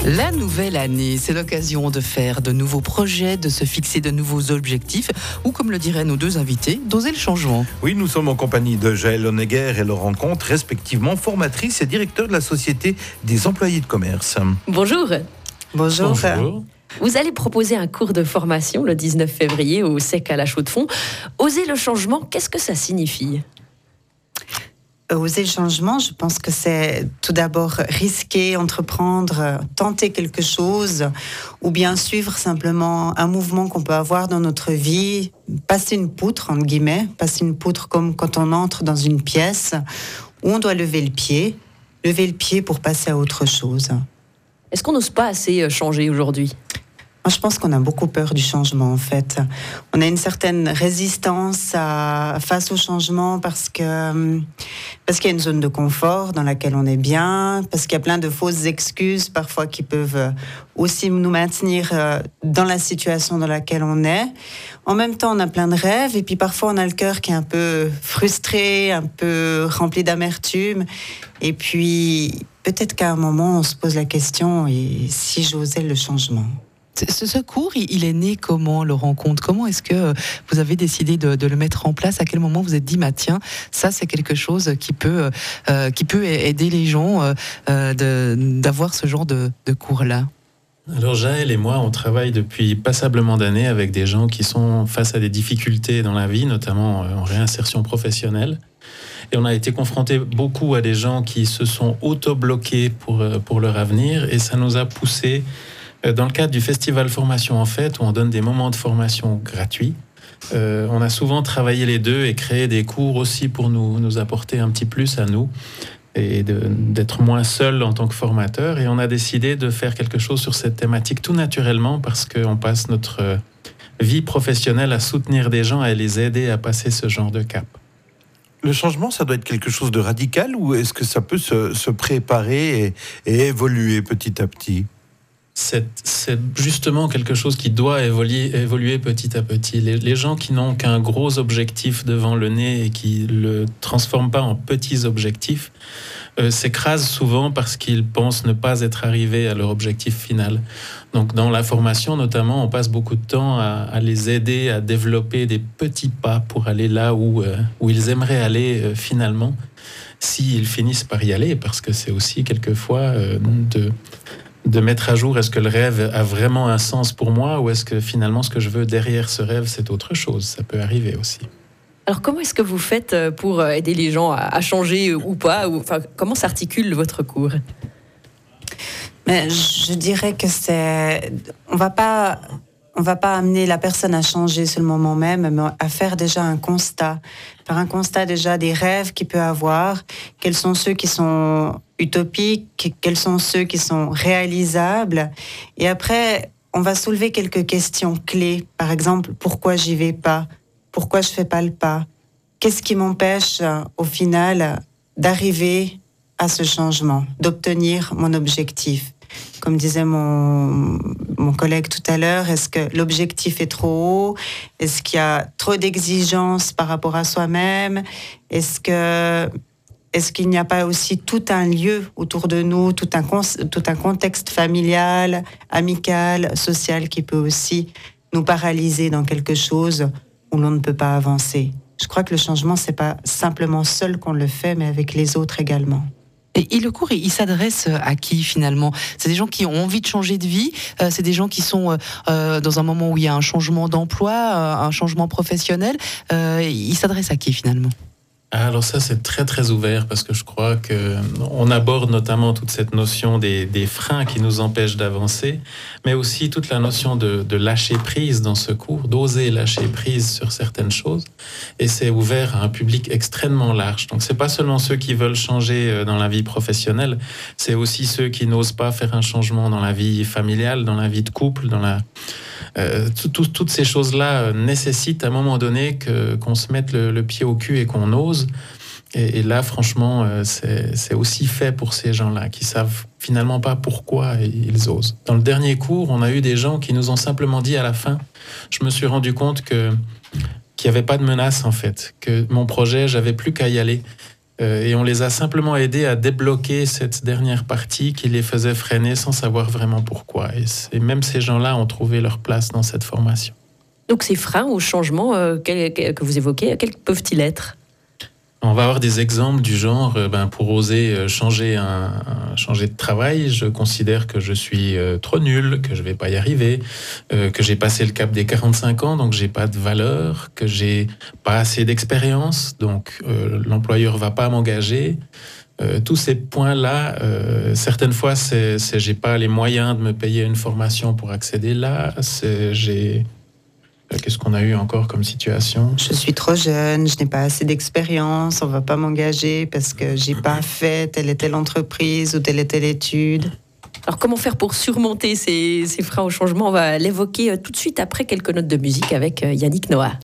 La nouvelle année, c'est l'occasion de faire de nouveaux projets, de se fixer de nouveaux objectifs ou, comme le diraient nos deux invités, d'oser le changement. Oui, nous sommes en compagnie de Jaël Honegger et Laurent Comte, respectivement formatrice et directeur de la Société des employés de commerce. Bonjour. Bonjour. Vous allez proposer un cours de formation le 19 février au SEC à la Chaux-de-Fonds. Oser le changement, qu'est-ce que ça signifie ? Oser le changement, je pense que c'est tout d'abord risquer, entreprendre, tenter quelque chose, ou bien suivre simplement un mouvement qu'on peut avoir dans notre vie, passer une poutre, entre guillemets, passer une poutre comme quand on entre dans une pièce où on doit lever le pied pour passer à autre chose. Est-ce qu'on n'ose pas assez changer aujourd'hui ? Moi, je pense qu'on a beaucoup peur du changement, en fait. On a une certaine résistance face au changement parce qu'il y a une zone de confort dans laquelle on est bien, parce qu'il y a plein de fausses excuses parfois qui peuvent aussi nous maintenir dans la situation dans laquelle on est. En même temps, on a plein de rêves et puis parfois on a le cœur qui est un peu frustré, un peu rempli d'amertume. Et puis peut-être qu'à un moment, on se pose la question, et si j'osais le changement ? Ce cours, il est né comment, Laurent Comte ? Comment est-ce que vous avez décidé de le mettre en place ? À quel moment vous êtes dit, tiens, ça c'est quelque chose qui peut aider les gens d'avoir ce genre de cours-là ? Alors Jaël et moi, on travaille depuis passablement d'années avec des gens qui sont face à des difficultés dans la vie, notamment en réinsertion professionnelle. Et on a été confrontés beaucoup à des gens qui se sont auto-bloqués pour leur avenir, et ça nous a poussés dans le cadre du festival formation en fait, où on donne des moments de formation gratuits. On a souvent travaillé les deux et créé des cours aussi pour nous apporter un petit plus à nous et d'être moins seul en tant que formateur. Et on a décidé de faire quelque chose sur cette thématique tout naturellement parce qu'on passe notre vie professionnelle à soutenir des gens et à les aider à passer ce genre de cap. Le changement, ça doit être quelque chose de radical, ou est-ce que ça peut se préparer et évoluer petit à petit ? C'est justement quelque chose qui doit évoluer petit à petit. Les gens qui n'ont qu'un gros objectif devant le nez et qui ne le transforment pas en petits objectifs s'écrasent souvent parce qu'ils pensent ne pas être arrivés à leur objectif final. Donc dans la formation notamment, on passe beaucoup de temps à les aider à développer des petits pas pour aller là où ils aimeraient aller finalement, s'ils finissent par y aller, parce que c'est aussi quelquefois de mettre à jour, est-ce que le rêve a vraiment un sens pour moi, ou est-ce que finalement ce que je veux derrière ce rêve, c'est autre chose ? Ça peut arriver aussi. Alors comment est-ce que vous faites pour aider les gens à changer ou pas ? Comment s'articule votre cours ? Mais je dirais que on va pas amener la personne à changer sur le moment même, mais à faire déjà un constat. Faire un constat déjà des rêves qu'il peut avoir, quels sont ceux qui sont utopiques, quels sont ceux qui sont réalisables. Et après, on va soulever quelques questions clés. Par exemple, pourquoi j'y vais pas ? Pourquoi je fais pas le pas ? Qu'est-ce qui m'empêche, au final, d'arriver à ce changement, d'obtenir mon objectif ? Comme disait mon collègue tout à l'heure, est-ce que l'objectif est trop haut ? Est-ce qu'il y a trop d'exigences par rapport à soi-même ? Est-ce qu'il n'y a pas aussi tout un lieu autour de nous, tout un contexte familial, amical, social qui peut aussi nous paralyser dans quelque chose où l'on ne peut pas avancer ? Je crois que le changement, c'est pas simplement seul qu'on le fait, mais avec les autres également. Et le cours, il s'adresse à qui finalement ? C'est des gens qui ont envie de changer de vie, c'est des gens qui sont dans un moment où il y a un changement d'emploi, un changement professionnel. Il s'adresse à qui finalement ? Alors ça, c'est très très ouvert, parce que je crois qu'on aborde notamment toute cette notion des freins qui nous empêchent d'avancer, mais aussi toute la notion de lâcher prise dans ce cours, d'oser lâcher prise sur certaines choses. Et c'est ouvert à un public extrêmement large. Donc c'est pas seulement ceux qui veulent changer dans la vie professionnelle, c'est aussi ceux qui n'osent pas faire un changement dans la vie familiale, dans la vie de couple, toutes ces choses-là nécessitent à un moment donné qu'on se mette le pied au cul et qu'on ose. Et là, franchement, c'est aussi fait pour ces gens-là qui savent finalement pas pourquoi ils osent. Dans le dernier cours, on a eu des gens qui nous ont simplement dit à la fin, je me suis rendu compte qu'il n'y avait pas de menace en fait, que mon projet, j'avais plus qu'à y aller. Et on les a simplement aidés à débloquer cette dernière partie qui les faisait freiner sans savoir vraiment pourquoi. Et même ces gens-là ont trouvé leur place dans cette formation. Donc ces freins au changement que vous évoquez, quels peuvent-ils être ? On va avoir des exemples du genre, pour oser changer de travail, je considère que je suis trop nul, que je vais pas y arriver, que j'ai passé le cap des 45 ans, donc j'ai pas de valeur, que j'ai pas assez d'expérience, donc l'employeur va pas m'engager. Tous ces points-là, certaines fois, j'ai pas les moyens de me payer une formation pour accéder là. Qu'est-ce qu'on a eu encore comme situation ? Je suis trop jeune, je n'ai pas assez d'expérience, on ne va pas m'engager parce que je n'ai pas fait telle et telle entreprise ou telle et telle étude. Alors comment faire pour surmonter ces freins au changement ? On va l'évoquer tout de suite après quelques notes de musique avec Yannick Noah.